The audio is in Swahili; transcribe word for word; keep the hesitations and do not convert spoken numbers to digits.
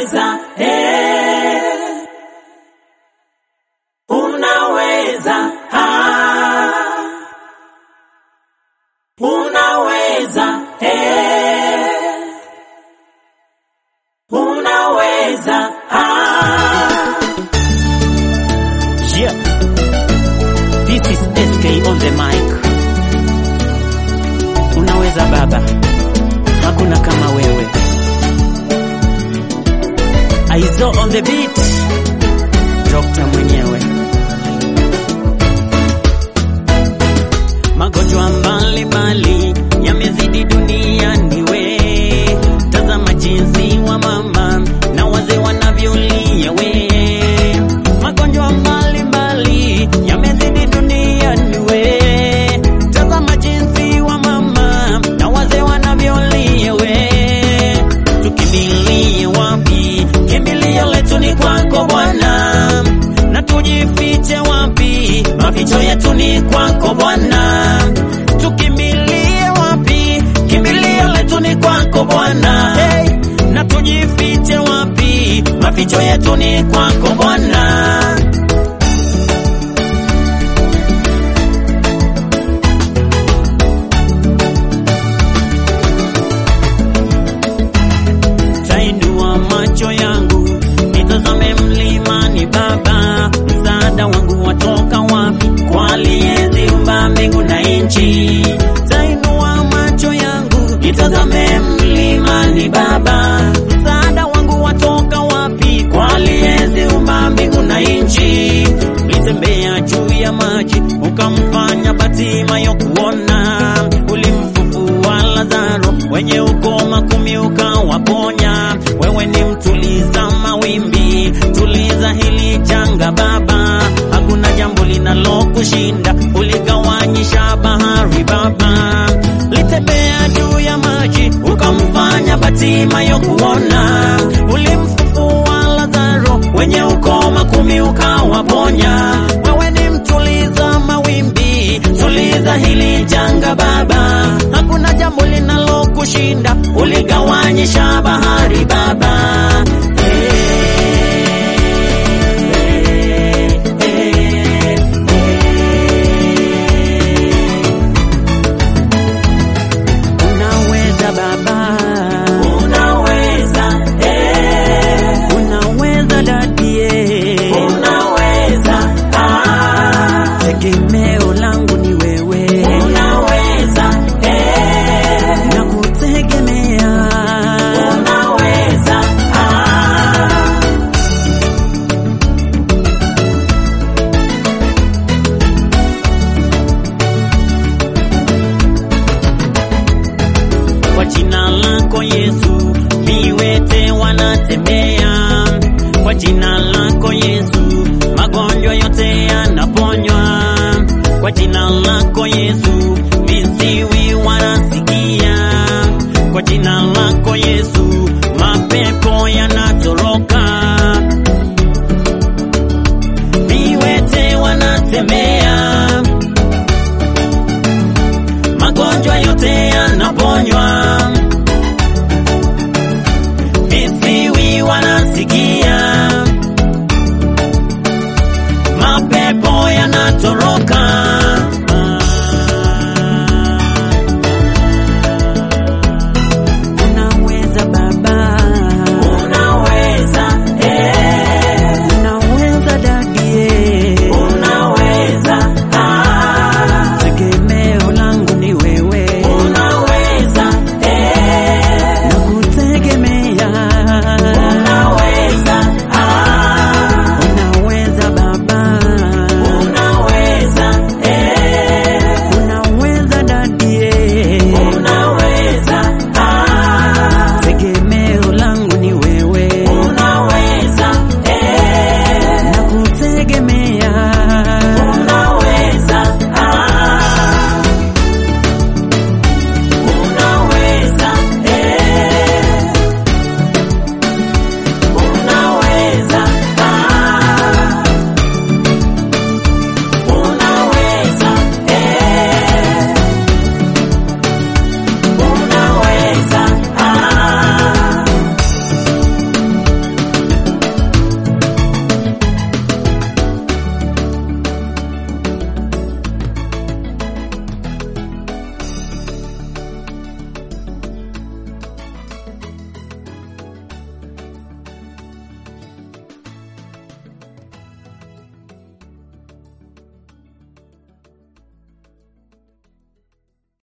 unaweza, eh, unaweza, ah, unaweza, eh, unaweza, ah. Yeah, this is S K on the mic. Unaweza baba, hakuna kama wewe. Aizo on the beat, Doctor mwenyewe. Magonjwa mbali mbali yamezidi duniani we, tazama jinsi wa mama na wazee wanavyolia we. Magonjwa mbali mbali yamezidi duniani we, tazama jinsi wa mama na wazee wanavyolia we. Tukimbilie wapi? Kimbilio letu ni kwako Bwana, na tujifiche wapi? Maficho yetu ni kwako Bwana. Tukimbilie wapi? Kimbilio letu ni kwako Bwana, hey, na tujifiche wapi? Maficho yetu ni kwako Bwana. Tainua macho yangu nitazame mlimani Baba, msaada wangu watoka wapi? Kwa aliyeziumba mbingu na nchi. Tainua macho yangu nitazame mlimani Baba, msaada wangu watoka wapi? Kwa aliyeziumba mbingu na nchi. Ulitembea juu ya maji ukamfanya Bartimayo kuona, ulimfufua Lazaro wenye ukoma kumi ukawaponya. Wewe ni mtuliza mawimbi, tuliza hili janga Baba, hakuna jambo linalokushinda. Uligawanyisha bahari Baba, litembea juu ya maji ukamfanya Bartimayo kuona, ulimfufua Lazaro wenye ukoma kumi ukawaponya. Wewe ni mtuliza mawimbi, tuliza hili janga Baba, hakuna jambo linalokushinda. Uligawanyisha bahari Baba, tegemeo langu ni wewe. Unaweza, eh, na kutegemea. Unaweza, ah. Kwa jina lako Yesu viwete wanatembea, kwa jina lako Yesu